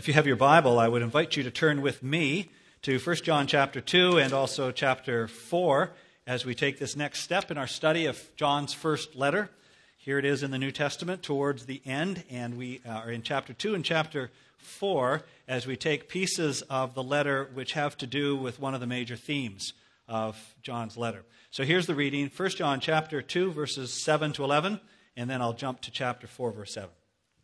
If you have your Bible, I would invite you to turn with me to 1 John chapter 2 and also chapter 4 as we take this next step in our study of John's first letter. Here it is in the New Testament towards the end, and we are in chapter 2 and chapter 4 as we take pieces of the letter which have to do with one of the major themes of John's letter. So here's the reading, 1 John chapter 2, verses 7 to 11, and then I'll jump to chapter 4, verse 7.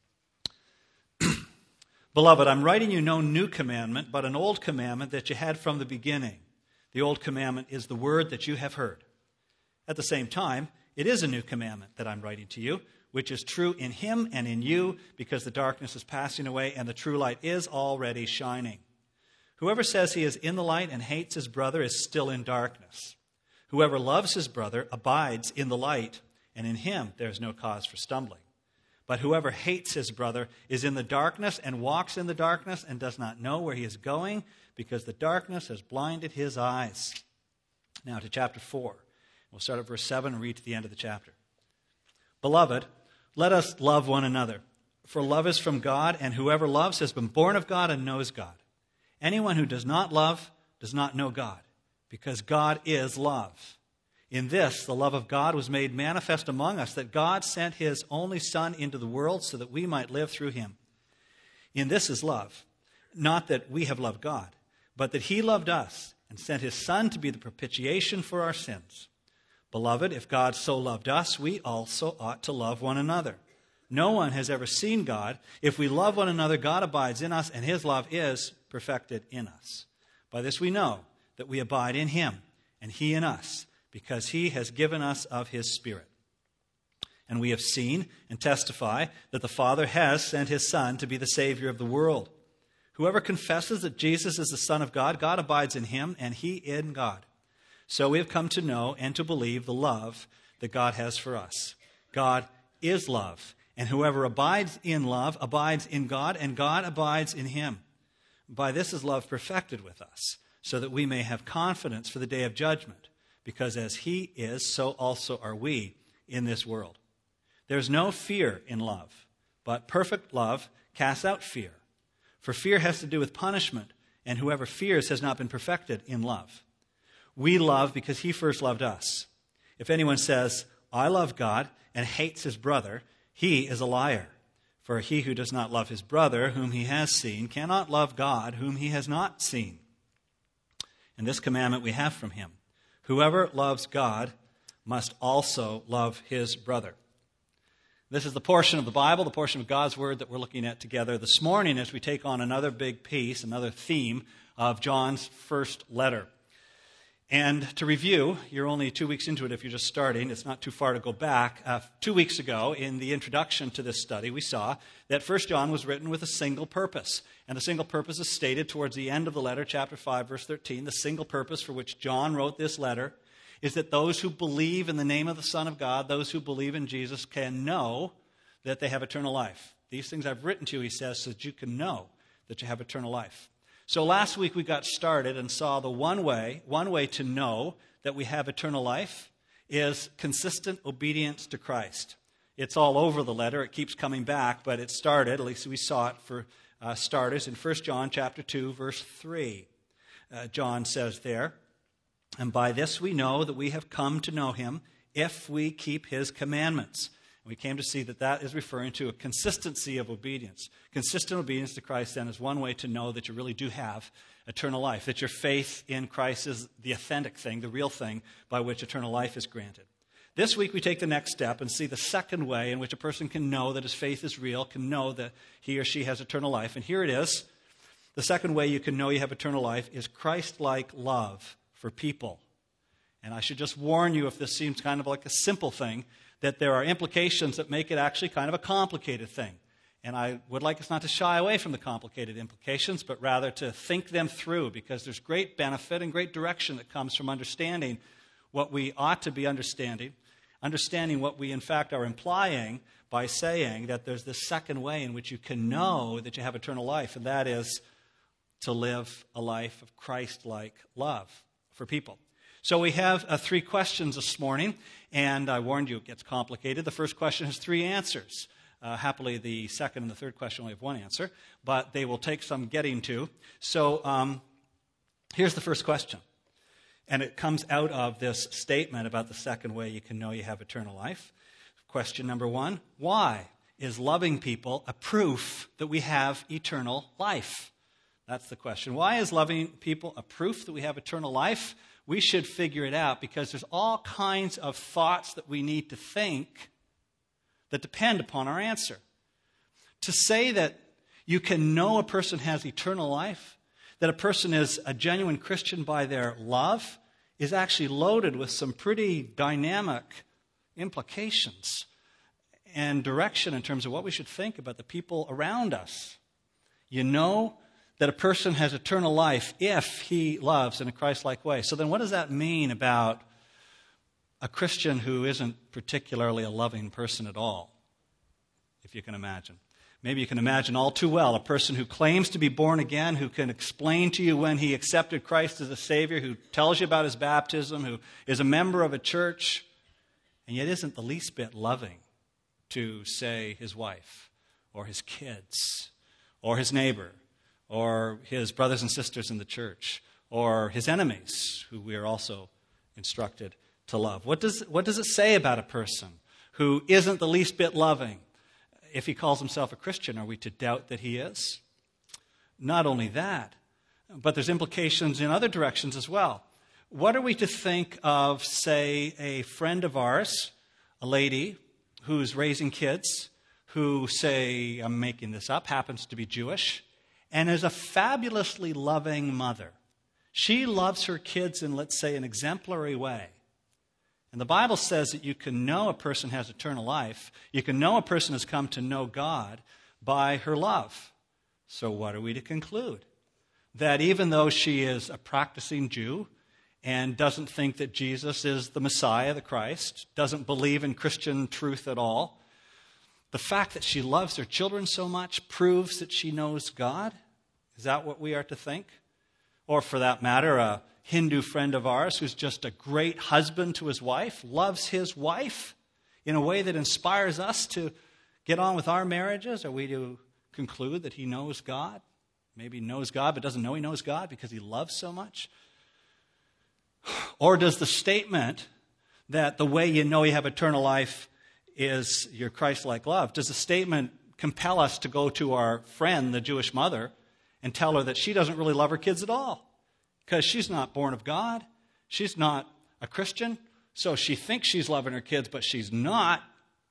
Beloved, I'm writing you no new commandment, but an old commandment that you had from the beginning. The old commandment is the word that you have heard. At the same time, it is a new commandment that I'm writing to you, which is true in him and in you, because the darkness is passing away and the true light is already shining. Whoever says he is in the light and hates his brother is still in darkness. Whoever loves his brother abides in the light, and in him there is no cause for stumbling. But whoever hates his brother is in the darkness and walks in the darkness and does not know where he is going, because the darkness has blinded his eyes. Now to chapter 4. We'll start at verse 7 and read to the end of the chapter. Beloved, let us love one another, for love is from God, and whoever loves has been born of God and knows God. Anyone who does not love does not know God, because God is love. In this, the love of God was made manifest among us, that God sent his only Son into the world so that we might live through him. In this is love, not that we have loved God, but that he loved us and sent his Son to be the propitiation for our sins. Beloved, if God so loved us, we also ought to love one another. No one has ever seen God. If we love one another, God abides in us, and his love is perfected in us. By this we know that we abide in him, and he in us, because he has given us of his Spirit. And we have seen and testify that the Father has sent his Son to be the Savior of the world. Whoever confesses that Jesus is the Son of God, God abides in him, and he in God. So we have come to know and to believe the love that God has for us. God is love, and whoever abides in love abides in God, and God abides in him. By this is love perfected with us, so that we may have confidence for the day of judgment. Because as he is, so also are we in this world. There's no fear in love, but perfect love casts out fear. For fear has to do with punishment, and whoever fears has not been perfected in love. We love because he first loved us. If anyone says, I love God, and hates his brother, he is a liar. For he who does not love his brother, whom he has seen, cannot love God, whom he has not seen. And this commandment we have from him. Whoever loves God must also love his brother. This is the portion of the Bible, the portion of God's Word that we're looking at together this morning as we take on another big piece, another theme of John's first letter. And to review, you're only 2 weeks into it if you're just starting. It's not too far to go back. 2 weeks ago, in the introduction to this study, we saw that 1 John was written with a single purpose. And the single purpose is stated towards the end of the letter, chapter 5, verse 13. The single purpose for which John wrote this letter is that those who believe in the name of the Son of God, those who believe in Jesus, can know that they have eternal life. These things I've written to you, he says, so that you can know that you have eternal life. So last week we got started and saw the one way to know that we have eternal life is consistent obedience to Christ. It's all over the letter. It keeps coming back, but it started, at least we saw it for starters, in 1 John chapter 2, verse 3. John says there, and by this we know that we have come to know him if we keep his commandments. We came to see that that is referring to a consistency of obedience. Consistent obedience to Christ, then, is one way to know that you really do have eternal life, that your faith in Christ is the authentic thing, the real thing by which eternal life is granted. This week we take the next step and see the second way in which a person can know that his faith is real, can know that he or she has eternal life. And here it is. The second way you can know you have eternal life is Christ-like love for people. And I should just warn you, if this seems kind of like a simple thing, that there are implications that make it actually kind of a complicated thing. And I would like us not to shy away from the complicated implications, but rather to think them through, because there's great benefit and great direction that comes from understanding what we ought to be understanding what we in fact are implying by saying that there's this second way in which you can know that you have eternal life, and that is to live a life of Christ-like love for people. So we have 3 questions this morning, and I warned you it gets complicated. The first question has 3 answers. Happily, the second and the third question only have one answer, but they will take some getting to. So here's the first question. And it comes out of this statement about the second way you can know you have eternal life. Question number one, why is loving people a proof that we have eternal life? That's the question. Why is loving people a proof that we have eternal life? We should figure it out because there's all kinds of thoughts that we need to think that depend upon our answer. To say that you can know a person has eternal life, that a person is a genuine Christian by their love, is actually loaded with some pretty dynamic implications and direction in terms of what we should think about the people around us. You know that a person has eternal life if he loves in a Christ-like way. So then what does that mean about a Christian who isn't particularly a loving person at all, if you can imagine? Maybe you can imagine all too well a person who claims to be born again, who can explain to you when he accepted Christ as a Savior, who tells you about his baptism, who is a member of a church, and yet isn't the least bit loving to, say, his wife or his kids or his neighbor or his brothers and sisters in the church or his enemies, who we are also instructed to love. What does it say about a person who isn't the least bit loving? If he calls himself a Christian, are we to doubt that he is? Not only that, but there's implications in other directions as well. What are we to think of, say, a friend of ours, a lady who's raising kids, who, say, I'm making this up, happens to be Jewish, and is a fabulously loving mother? She loves her kids in, let's say, an exemplary way. And the Bible says that you can know a person has eternal life. You can know a person has come to know God by her love. So what are we to conclude? That even though she is a practicing Jew and doesn't think that Jesus is the Messiah, the Christ, doesn't believe in Christian truth at all, the fact that she loves her children so much proves that she knows God? Is that what we are to think? Or for that matter, a Hindu friend of ours who's just a great husband to his wife, loves his wife in a way that inspires us to get on with our marriages? Are we to conclude that he knows God? Maybe he knows God but doesn't know he knows God because he loves so much? Or does the statement that the way you know you have eternal life is your Christ-like love, does the statement compel us to go to our friend, the Jewish mother, and tell her that she doesn't really love her kids at all? Because she's not born of God. She's not a Christian. So she thinks she's loving her kids, but she's not.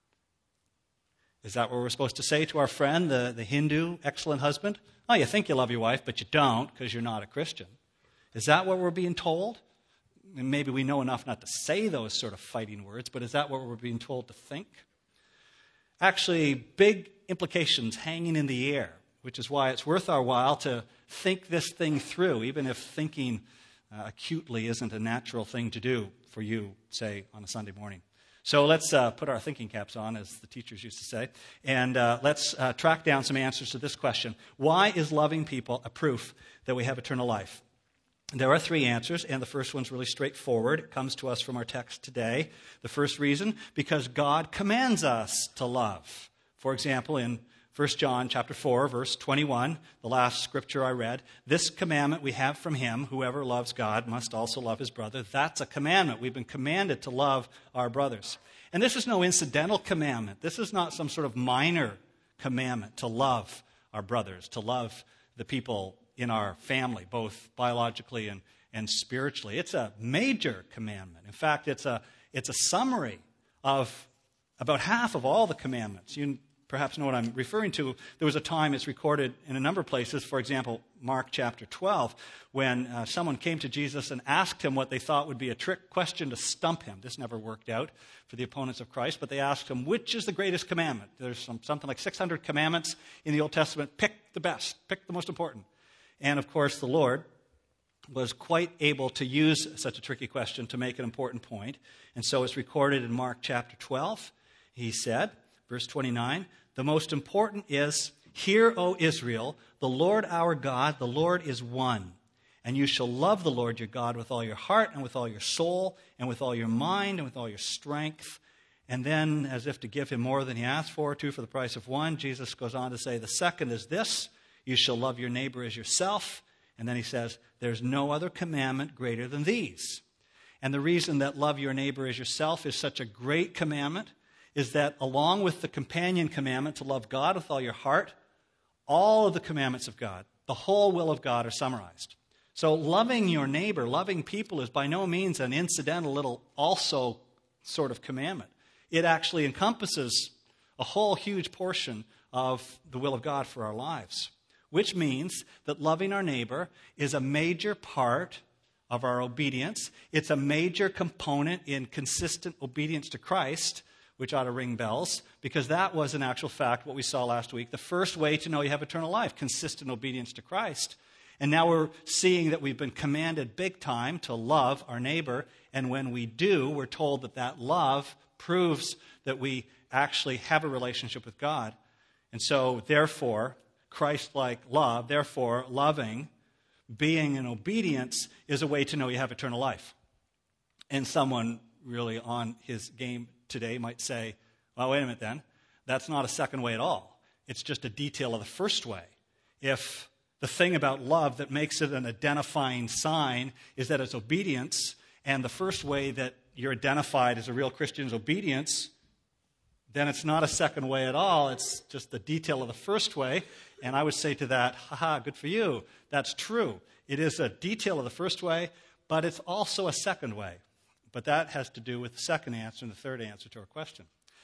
Is that what we're supposed to say to our friend, the Hindu excellent husband? Oh, you think you love your wife, but you don't because you're not a Christian. Is that what we're being told? And maybe we know enough not to say those sort of fighting words, but is that what we're being told to think? Actually, big implications hanging in the air, which is why it's worth our while to think this thing through, even if thinking acutely isn't a natural thing to do for you, say, on a Sunday morning. So let's put our thinking caps on, as the teachers used to say, and let's track down some answers to this question. Why is loving people a proof that we have eternal life? There are three answers, and the first one's really straightforward. It comes to us from our text today. The first reason, because God commands us to love. For example, in 1 John chapter 4, verse 21, the last scripture I read, this commandment we have from him, whoever loves God must also love his brother. That's a commandment. We've been commanded to love our brothers. And this is no incidental commandment. This is not some sort of minor commandment to love our brothers, to love the people in our family, both biologically and spiritually. It's a major commandment. In fact, it's a summary of about half of all the commandments. You perhaps know what I'm referring to. There was a time, it's recorded in a number of places, for example, Mark chapter 12, when someone came to Jesus and asked him what they thought would be a trick question to stump him. This never worked out for the opponents of Christ, but they asked him, which is the greatest commandment? There's something like 600 commandments in the Old Testament. Pick the best. Pick the most important. And, of course, the Lord was quite able to use such a tricky question to make an important point. And so it's recorded in Mark chapter 12. He said, verse 29, the most important is, hear, O Israel, the Lord our God, the Lord is one. And you shall love the Lord your God with all your heart and with all your soul and with all your mind and with all your strength. And then, as if to give him more than he asked for, 2 for the price of 1, Jesus goes on to say, the second is this, you shall love your neighbor as yourself. And then he says, there's no other commandment greater than these. And the reason that love your neighbor as yourself is such a great commandment is that along with the companion commandment to love God with all your heart, all of the commandments of God, the whole will of God are summarized. So loving your neighbor, loving people is by no means an incidental little also sort of commandment. It actually encompasses a whole huge portion of the will of God for our lives, which means that loving our neighbor is a major part of our obedience. It's a major component in consistent obedience to Christ, which ought to ring bells, because that was in actual fact what we saw last week. The first way to know you have eternal life, consistent obedience to Christ. And now we're seeing that we've been commanded big time to love our neighbor, and when we do, we're told that that love proves that we actually have a relationship with God. And so, therefore, Christ-like love, therefore, loving, being in obedience is a way to know you have eternal life. And someone really on his game today might say, well, wait a minute then. That's not a second way at all. It's just a detail of the first way. If the thing about love that makes it an identifying sign is that it's obedience, and the first way that you're identified as a real Christian is obedience, then it's not a second way at all. It's just the detail of the first way. And I would say to that, haha, good for you. That's true. It is a detail of the first way, but it's also a second way. But that has to do with the second answer and the third answer to our question.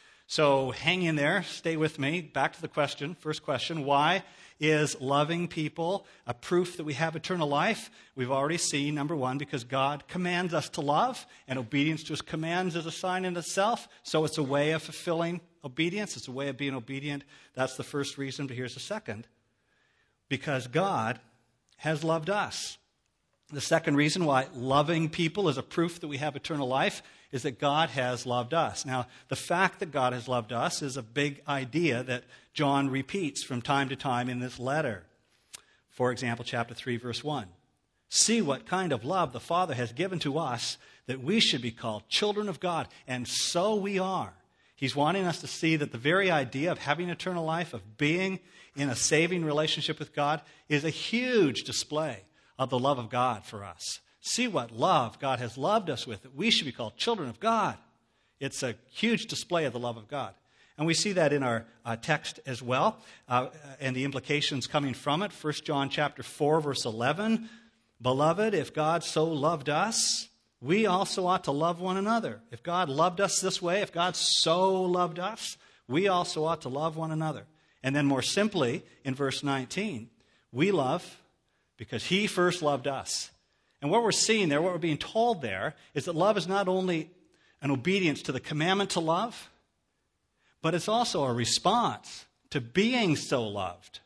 So hang in there. Stay with me. Back to the question. First question, why is loving people a proof that we have eternal life? We've already seen, number one, because God commands us to love, and obedience to his commands is a sign in itself. So it's a way of fulfilling obedience. It's a way of being obedient. That's the first reason, but here's the second. Because God has loved us. The second reason why loving people is a proof that we have eternal life is that God has loved us. Now, the fact that God has loved us is a big idea that John repeats from time to time in this letter. For example, chapter 3, verse 1. See what kind of love the Father has given to us that we should be called children of God, and so we are. He's wanting us to see that the very idea of having eternal life, of being in a saving relationship with God, is a huge display of the love of God for us. See what love God has loved us with, that we should be called children of God. It's a huge display of the love of God. And we see that in our text as well, and the implications coming from it. 1 John chapter 4, verse 11, Beloved, if God so loved us, we also ought to love one another. If God loved us this way, if God so loved us, we also ought to love one another. And then more simply, in verse 19, we love because he first loved us. And what we're seeing there, what we're being told there, is that love is not only an obedience to the commandment to love, but it's also a response to being so loved.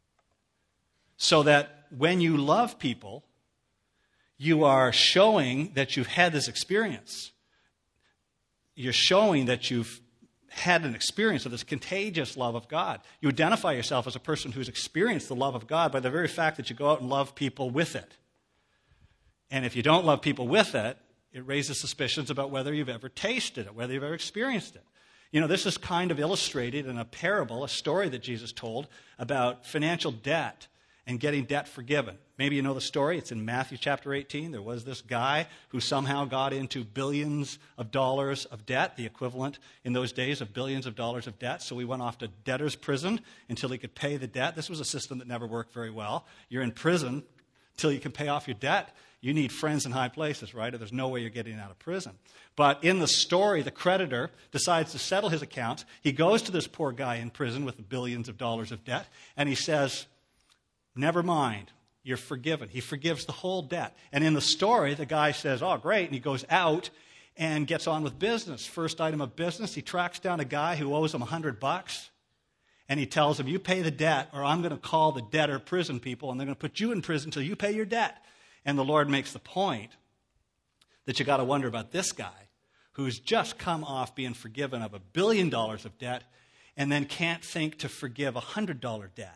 So that when you love people, you are showing that you've had this experience. You're showing that you've had an experience of this contagious love of God. You identify yourself as a person who's experienced the love of God by the very fact that you go out and love people with it. And if you don't love people with it, it raises suspicions about whether you've ever tasted it, whether you've ever experienced it. You know, this is kind of illustrated in a parable, a story that Jesus told about financial debt and getting debt forgiven. Maybe you know the story. It's in Matthew chapter 18. There was this guy who somehow got into billions of dollars of debt, the equivalent in those days of billions of dollars of debt. So he went off to debtor's prison until he could pay the debt. This was a system that never worked very well. You're in prison until you can pay off your debt. You need friends in high places, right? Or there's no way you're getting out of prison. But in the story, the creditor decides to settle his accounts. He goes to this poor guy in prison with the billions of dollars of debt, and he says, never mind, you're forgiven. He forgives the whole debt. And in the story, the guy says, oh, great, and he goes out and gets on with business. First item of business, he tracks down a guy who owes him $100, and he tells him, you pay the debt, or I'm going to call the debtor prison people, and they're going to put you in prison until you pay your debt. And the Lord makes the point that you got to wonder about this guy who's just come off being forgiven of $1 billion of debt and then can't think to forgive a $100 debt.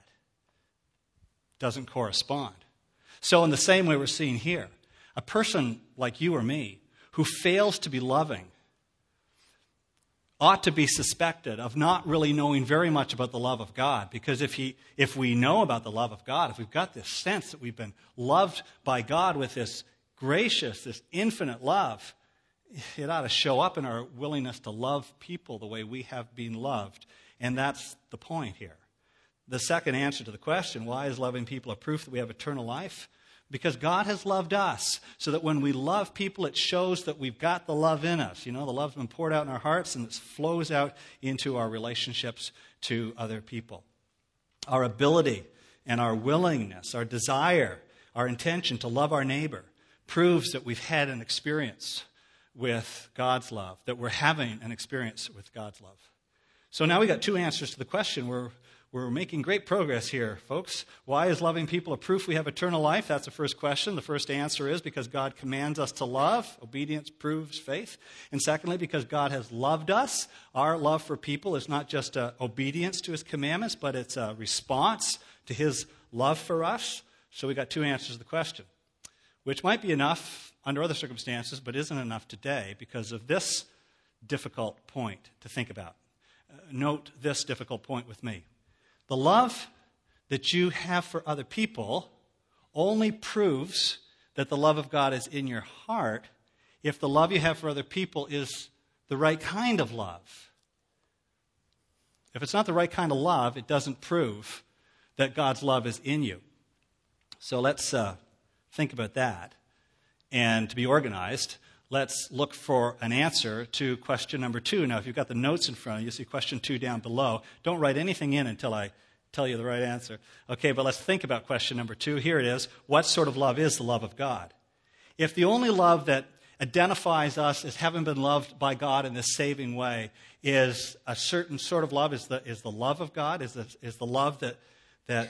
Doesn't correspond. So in the same way we're seeing here, a person like you or me who fails to be loving ought to be suspected of not really knowing very much about the love of God. Because if we know about the love of God, if we've got this sense that we've been loved by God with this gracious, this infinite love, it ought to show up in our willingness to love people the way we have been loved. And that's the point here. The second answer to the question, why is loving people a proof that we have eternal life? Because God has loved us, so that when we love people, it shows that we've got the love in us. You know, the love's been poured out in our hearts, and it flows out into our relationships to other people. Our ability and our willingness, our desire, our intention to love our neighbor proves that we've had an experience with God's love, that we're having an experience with God's love. So now we got two answers to the question. We're making great progress here, folks. Why is loving people a proof we have eternal life? That's the first question. The first answer is because God commands us to love. Obedience proves faith. And secondly, because God has loved us. Our love for people is not just obedience to his commandments, but it's a response to his love for us. So we got two answers to the question, which might be enough under other circumstances, but isn't enough today because of this difficult point to think about. Note this difficult point with me. The love that you have for other people only proves that the love of God is in your heart if the love you have for other people is the right kind of love. If it's not the right kind of love, it doesn't prove that God's love is in you. So let's think about that. And to be organized, let's look for an answer to question number 2. Now, if you've got the notes in front of you, see question 2 down below. Don't write anything in until I tell you the right answer. Okay, but let's think about question number 2. Here it is. What sort of love is the love of God? If the only love that identifies us as having been loved by God in this saving way is a certain sort of love, is the love of God, is the love that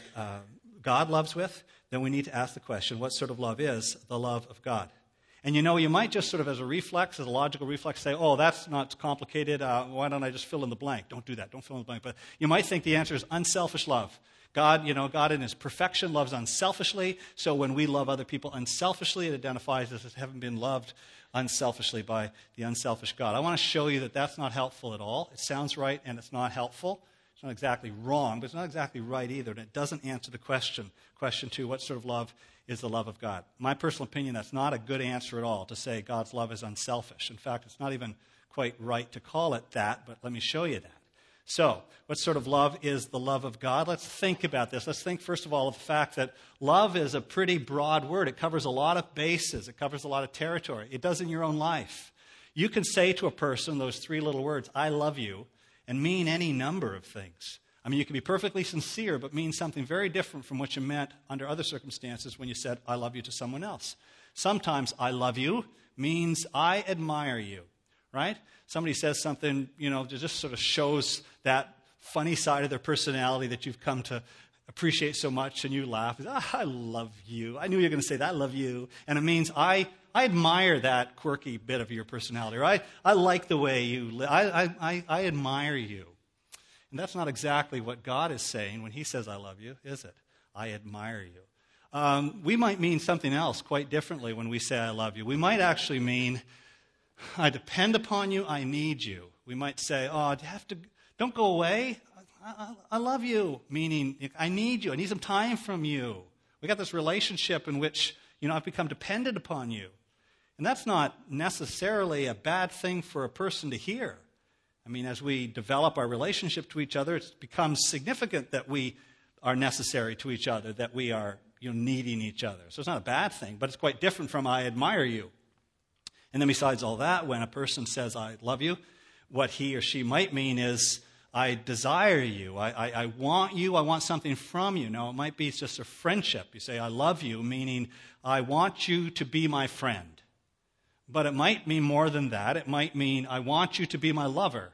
God loves with, then we need to ask the question, what sort of love is the love of God? And you might just sort of as a reflex, as a logical reflex, say, oh, that's not complicated. Why don't I just fill in the blank? Don't do that. Don't fill in the blank. But you might think the answer is unselfish love. God in his perfection loves unselfishly. So when we love other people unselfishly, it identifies us as having been loved unselfishly by the unselfish God. I want to show you that that's not helpful at all. It sounds right and it's not helpful. It's not exactly wrong, but it's not exactly right either. And it doesn't answer the question. Question 2, what sort of love is the love of God? My personal opinion, that's not a good answer at all to say God's love is unselfish. In fact, it's not even quite right to call it that, but let me show you that. So, what sort of love is the love of God? Let's think about this. Let's think, first of all, of the fact that love is a pretty broad word. It covers a lot of bases. It covers a lot of territory. It does in your own life. You can say to a person those 3 little words, I love you, and mean any number of things. I mean, you can be perfectly sincere, but mean something very different from what you meant under other circumstances when you said, I love you to someone else. Sometimes I love you means I admire you, right? Somebody says something, that just sort of shows that funny side of their personality that you've come to appreciate so much, and you laugh. I love you. I knew you were going to say that. I love you. And it means I admire that quirky bit of your personality, right? I like the way you live. I admire you. And that's not exactly what God is saying when he says, I love you, is it? I admire you. We might mean something else quite differently when we say, I love you. We might actually mean, I depend upon you, I need you. We might say, don't go away. I love you, meaning I need you. I need some time from you. We got this relationship in which, I've become dependent upon you. And that's not necessarily a bad thing for a person to hear. I mean, as we develop our relationship to each other, it becomes significant that we are necessary to each other, that we are needing each other. So it's not a bad thing, but it's quite different from I admire you. And then besides all that, when a person says I love you, what he or she might mean is I desire you, I want you, I want something from you. Now, it might be just a friendship. You say I love you, meaning I want you to be my friend. But it might mean more than that. It might mean I want you to be my lover.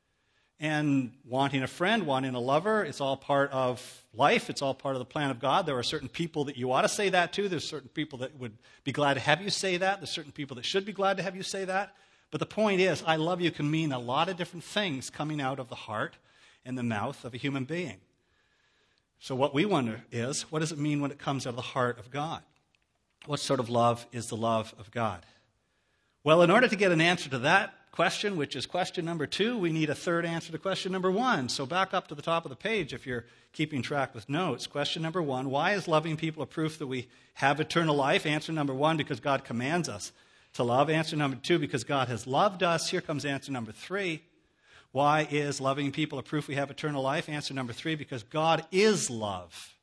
And wanting a friend, wanting a lover, it's all part of life. It's all part of the plan of God. There are certain people that you ought to say that to. There's certain people that would be glad to have you say that. There's certain people that should be glad to have you say that. But the point is, I love you can mean a lot of different things coming out of the heart and the mouth of a human being. So what we wonder is, what does it mean when it comes out of the heart of God? What sort of love is the love of God? Well, in order to get an answer to that question, which is question number 2, we need a third answer to question number 1. So back up to the top of the page if you're keeping track with notes. Question number 1, why is loving people a proof that we have eternal life? Answer number 1, because God commands us to love. Answer number 2, because God has loved us. Here comes answer number 3. Why is loving people a proof we have eternal life? Answer number 3, because God is love.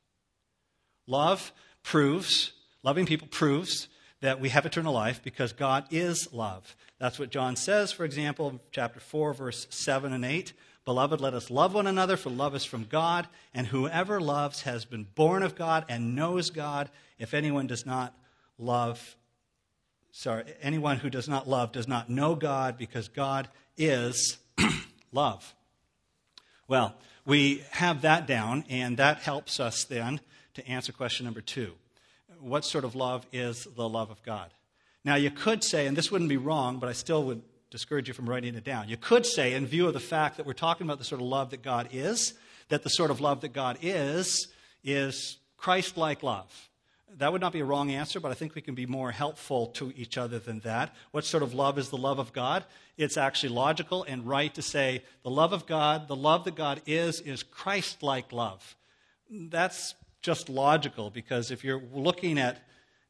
Loving people proves that we have eternal life because God is love. That's what John says, for example, in chapter 4, verse 7 and 8. Beloved, let us love one another, for love is from God, and whoever loves has been born of God and knows God. Anyone who does not love does not know God, because God is love. Well, we have that down, and that helps us then to answer question number 2. What sort of love is the love of God? Now, you could say, and this wouldn't be wrong, but I still would discourage you from writing it down. You could say, in view of the fact that we're talking about the sort of love that God is, that the sort of love that God is Christ-like love. That would not be a wrong answer, but I think we can be more helpful to each other than that. What sort of love is the love of God? It's actually logical and right to say the love of God, the love that God is Christ-like love. That's just logical, because if you're looking at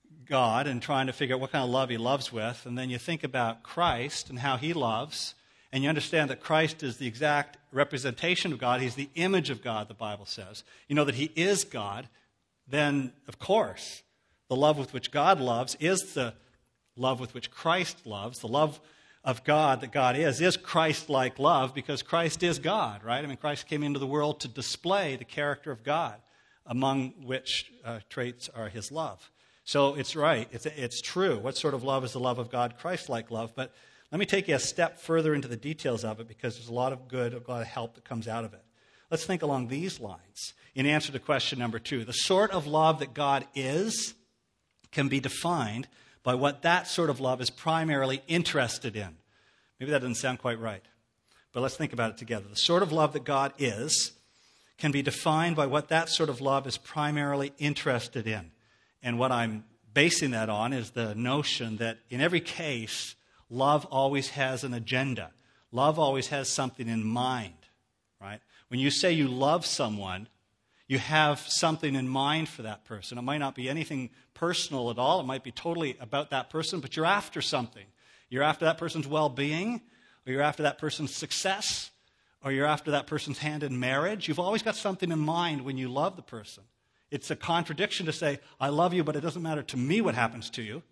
God and trying to figure out what kind of love he loves with, and then you think about Christ and how he loves, and you understand that Christ is the exact representation of God, he's the image of God, the Bible says, you know that he is God, then, of course, the love with which God loves is the love with which Christ loves. The love of God that God is Christ-like love, because Christ is God, right? I mean, Christ came into the world to display the character of God, among which traits are his love. So it's right. It's true. What sort of love is the love of God? Christ-like love. But let me take you a step further into the details of it, because there's a lot of good, a lot of help that comes out of it. Let's think along these lines in answer to question number 2. The sort of love that God is can be defined by what that sort of love is primarily interested in. Maybe that doesn't sound quite right, but let's think about it together. The sort of love that God is can be defined by what that sort of love is primarily interested in. And what I'm basing that on is the notion that in every case, love always has an agenda. Love always has something in mind, right? When you say you love someone, you have something in mind for that person. It might not be anything personal at all. It might be totally about that person, but you're after something. You're after that person's well-being, or you're after that person's success, or you're after that person's hand in marriage. You've always got something in mind when you love the person. It's a contradiction to say, I love you, but it doesn't matter to me what happens to you.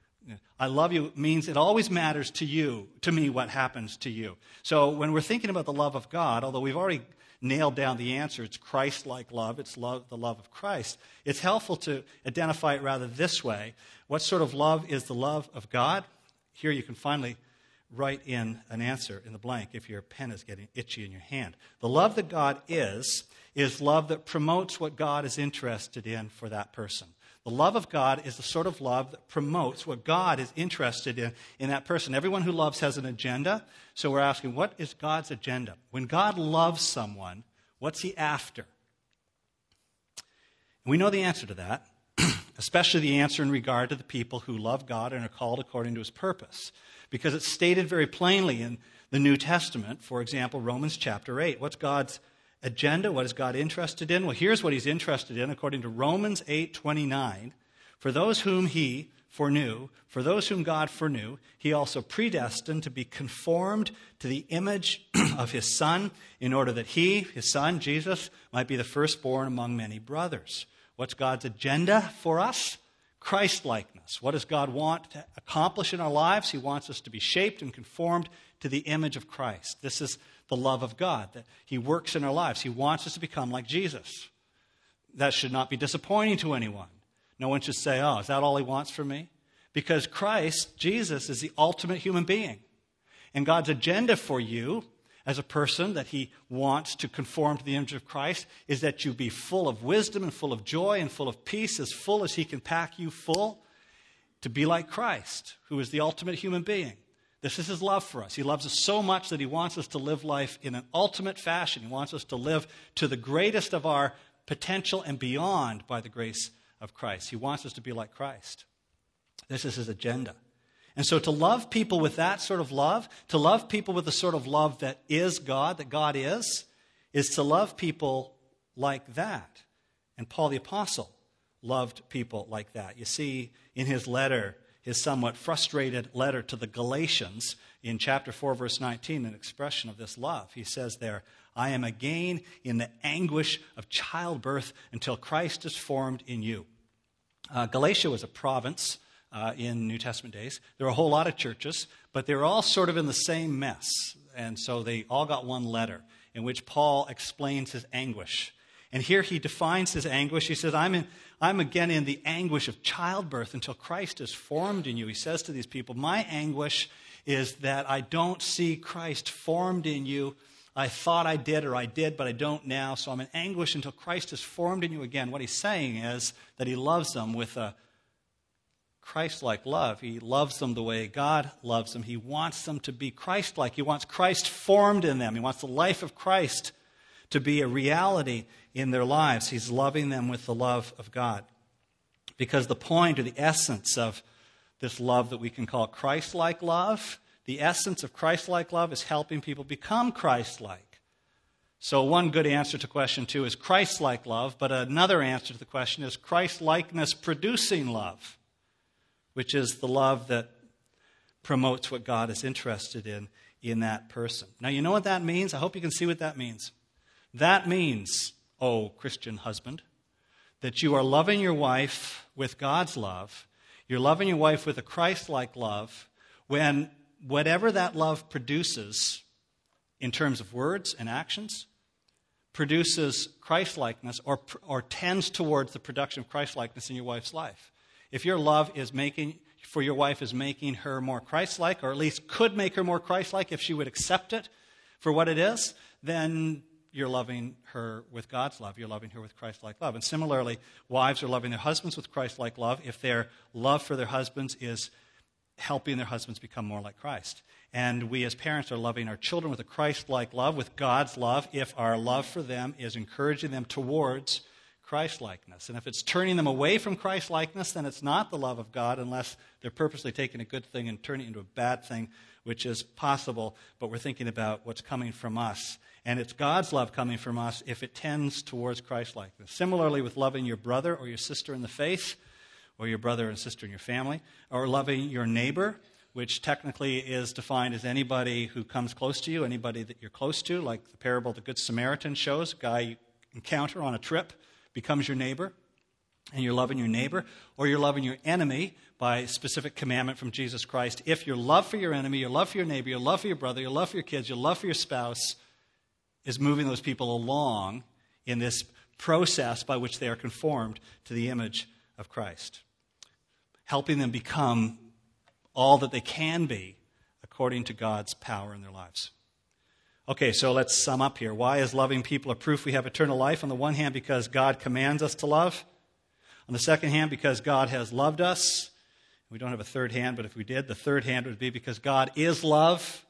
I love you means it always matters to me what happens to you. So when we're thinking about the love of God, although we've already nailed down the answer, it's Christ-like love, it's love, the love of Christ, it's helpful to identify it rather this way. What sort of love is the love of God? Here you can finally write in an answer in the blank if your pen is getting itchy in your hand. The love that God is love that promotes what God is interested in for that person. The love of God is the sort of love that promotes what God is interested in that person. Everyone who loves has an agenda, so we're asking, what is God's agenda? When God loves someone, what's he after? We know the answer to that, especially the answer in regard to the people who love God and are called according to his purpose, because it's stated very plainly in the New Testament. For example, Romans chapter 8. What's God's agenda? What is God interested in? Well, here's what he's interested in according to Romans 8:29. For those whom he foreknew, for those whom God foreknew, he also predestined to be conformed to the image of his Son, in order that he, his Son, Jesus, might be the firstborn among many brothers. What's God's agenda for us? Christ-likeness. What does God want to accomplish in our lives? He wants us to be shaped and conformed to the image of Christ. This is the love of God, that he works in our lives. He wants us to become like Jesus. That should not be disappointing to anyone. No one should say, oh, is that all he wants from me? Because Christ, Jesus, is the ultimate human being. And God's agenda for you as a person that he wants to conform to the image of Christ is that you be full of wisdom and full of joy and full of peace, as full as he can pack you full, to be like Christ, who is the ultimate human being. This is his love for us. He loves us so much that he wants us to live life in an ultimate fashion. He wants us to live to the greatest of our potential and beyond by the grace of Christ. He wants us to be like Christ. This is his agenda. And so to love people with that sort of love, to love people with the sort of love that is God, that God is to love people like that. And Paul the Apostle loved people like that. You see in his letter, his somewhat frustrated letter to the Galatians in chapter 4, verse 19, an expression of this love. He says there, I am again in the anguish of childbirth until Christ is formed in you. Galatia was a province in New Testament days. There were a whole lot of churches, but they were all sort of in the same mess. And so they all got one letter in which Paul explains his anguish. And here he defines his anguish. He says, I'm again in the anguish of childbirth until Christ is formed in you. He says to these people, my anguish is that I don't see Christ formed in you. I thought I did, or I did, but I don't now. So I'm in anguish until Christ is formed in you again. What he's saying is that he loves them with a Christ-like love. He loves them the way God loves them. He wants them to be Christ-like. He wants Christ formed in them. He wants the life of Christ to be a reality in their lives. He's loving them with the love of God. Because the point or the essence of this love that we can call Christ-like love, the essence of Christ-like love is helping people become Christ-like. So one good answer to question 2 is Christ-like love, but another answer to the question is Christ-likeness producing love, which is the love that promotes what God is interested in that person. Now, you know what that means? I hope you can see what that means. That means, oh, Christian husband, that you are loving your wife with God's love. You're loving your wife with a Christ-like love when whatever that love produces in terms of words and actions produces Christ-likeness or tends towards the production of Christ-likeness in your wife's life. If your love for your wife is making her more Christ-like, or at least could make her more Christ-like if she would accept it for what it is, then you're loving her with God's love. You're loving her with Christ-like love. And similarly, wives are loving their husbands with Christ-like love if their love for their husbands is helping their husbands become more like Christ. And we as parents are loving our children with a Christ-like love, with God's love, if our love for them is encouraging them towards Christ-likeness. And if it's turning them away from Christ-likeness, then it's not the love of God unless they're purposely taking a good thing and turning it into a bad thing, which is possible, but we're thinking about what's coming from us. And it's God's love coming from us if it tends towards Christ-likeness. Similarly with loving your brother or your sister in the faith, or your brother and sister in your family, or loving your neighbor, which technically is defined as anybody who comes close to you, anybody that you're close to, like the parable of the Good Samaritan shows, a guy you encounter on a trip becomes your neighbor, and you're loving your neighbor, or you're loving your enemy by specific commandment from Jesus Christ. If your love for your enemy, your love for your neighbor, your love for your brother, your love for your kids, your love for your spouse is moving those people along in this process by which they are conformed to the image of Christ, helping them become all that they can be according to God's power in their lives. Okay, so let's sum up here. Why is loving people a proof we have eternal life? On the one hand, because God commands us to love. On the second hand, because God has loved us. We don't have a third hand, but if we did, the third hand would be because God is love,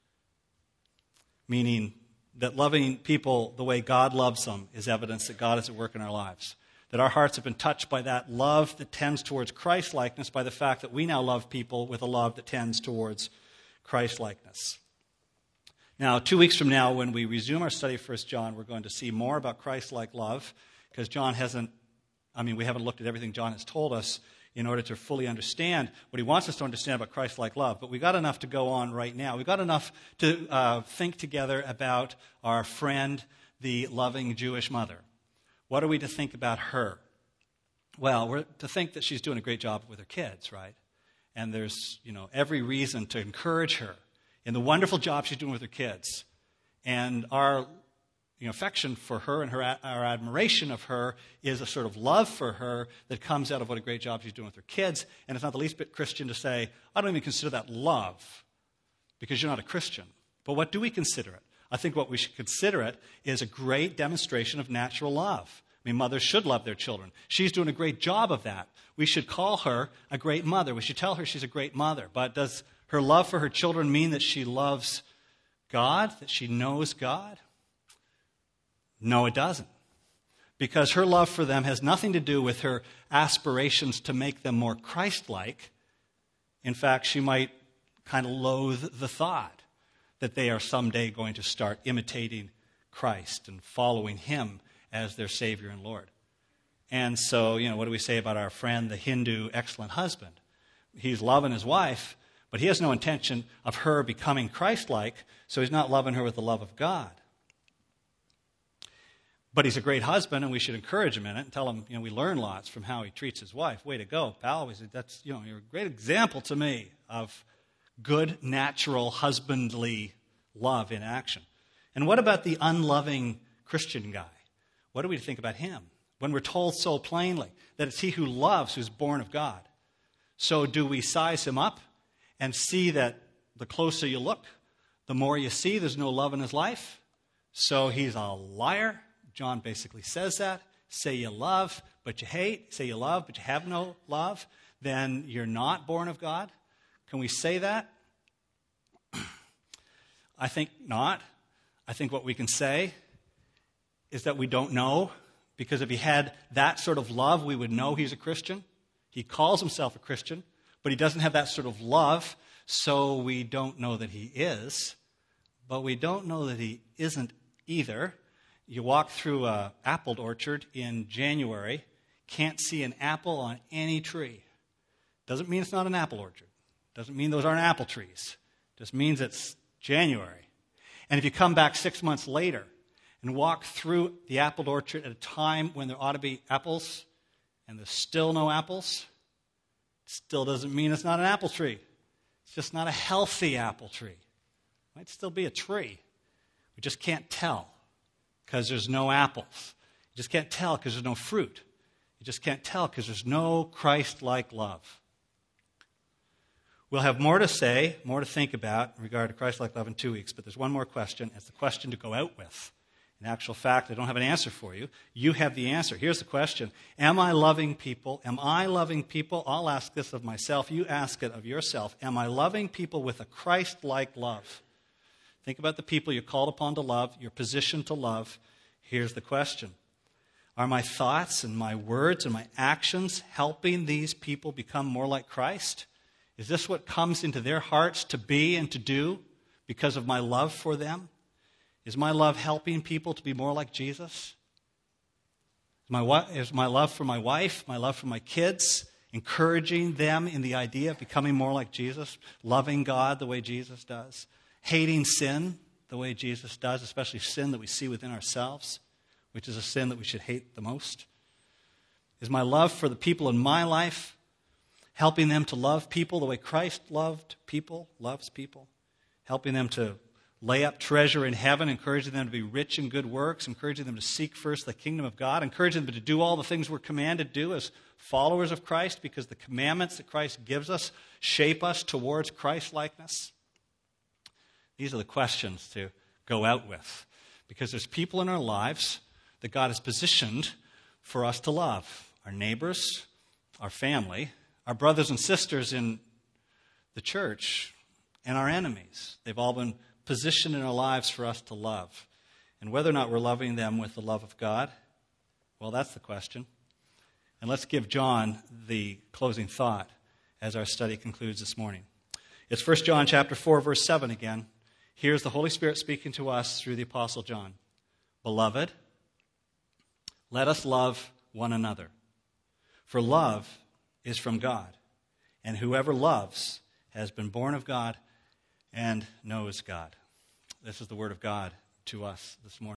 meaning that loving people the way God loves them is evidence that God is at work in our lives. That our hearts have been touched by that love that tends towards Christ-likeness, by the fact that we now love people with a love that tends towards Christ-likeness. Now, 2 weeks from now, when we resume our study of 1 John, we're going to see more about Christ-like love, because we haven't looked at everything John has told us in order to fully understand what he wants us to understand about Christ-like love. But we've got enough to go on right now. We've got enough to think together about our friend, the loving Jewish mother. What are we to think about her? Well, we're to think that she's doing a great job with her kids, right? And there's, every reason to encourage her in the wonderful job she's doing with her kids. And our affection for her and our admiration of her is a sort of love for her that comes out of what a great job she's doing with her kids. And it's not the least bit Christian to say, I don't even consider that love because you're not a Christian. But what do we consider it? I think what we should consider it is a great demonstration of natural love. Mothers should love their children. She's doing a great job of that. We should call her a great mother. We should tell her she's a great mother. But does her love for her children mean that she loves God, that she knows God? No, it doesn't. Because her love for them has nothing to do with her aspirations to make them more Christ-like. In fact, she might kind of loathe the thought that they are someday going to start imitating Christ and following him as their Savior and Lord. And so, what do we say about our friend, the Hindu excellent husband? He's loving his wife, but he has no intention of her becoming Christ-like, so he's not loving her with the love of God. But he's a great husband, and we should encourage him in it and tell him, we learn lots from how he treats his wife. Way to go, pal. That's, you're a great example to me of good, natural, husbandly love in action. And what about the unloving Christian guy? What do we think about him? When we're told so plainly that it's he who loves who's born of God. So do we size him up and see that the closer you look, the more you see there's no love in his life? So he's a liar. John basically says that. Say you love, but you hate. Say you love, but you have no love. Then you're not born of God. Can we say that? I think not. I think what we can say is that we don't know, because if he had that sort of love, we would know he's a Christian. He calls himself a Christian, but he doesn't have that sort of love, so we don't know that he is. But we don't know that he isn't either. You walk through an apple orchard in January, can't see an apple on any tree. Doesn't mean it's not an apple orchard. Doesn't mean those aren't apple trees. Just means it's January. And if you come back 6 months later and walk through the apple orchard at a time when there ought to be apples and there's still no apples, it still doesn't mean it's not an apple tree. It's just not a healthy apple tree. It might still be a tree. We just can't tell because there's no apples. You just can't tell because there's no fruit. You just can't tell because there's no Christ-like love. We'll have more to say, more to think about in regard to Christ-like love in 2 weeks, but there's one more question. It's the question to go out with. In actual fact, I don't have an answer for you. You have the answer. Here's the question. Am I loving people? Am I loving people? I'll ask this of myself. You ask it of yourself. Am I loving people with a Christ-like love? Think about the people you're called upon to love, your position to love. Here's the question. Are my thoughts and my words and my actions helping these people become more like Christ? Is this what comes into their hearts to be and to do because of my love for them? Is my love helping people to be more like Jesus? Is my love for my wife, my love for my kids, encouraging them in the idea of becoming more like Jesus, loving God the way Jesus does, hating sin the way Jesus does, especially sin that we see within ourselves, which is a sin that we should hate the most? Is my love for the people in my life helping them to love people the way Christ loved people, loves people, helping them to lay up treasure in heaven, encouraging them to be rich in good works, encouraging them to seek first the kingdom of God, encouraging them to do all the things we're commanded to do as followers of Christ, because the commandments that Christ gives us shape us towards Christ-likeness? These are the questions to go out with, because there's people in our lives that God has positioned for us to love. Our neighbors, our family, our brothers and sisters in the church, and our enemies. They've all been positioned in our lives for us to love. And whether or not we're loving them with the love of God, well, that's the question. And let's give John the closing thought as our study concludes this morning. It's 1 John chapter 4, verse 7 again. Here's the Holy Spirit speaking to us through the Apostle John. Beloved, let us love one another. For love is from God, and whoever loves has been born of God and knows God. This is the word of God to us this morning.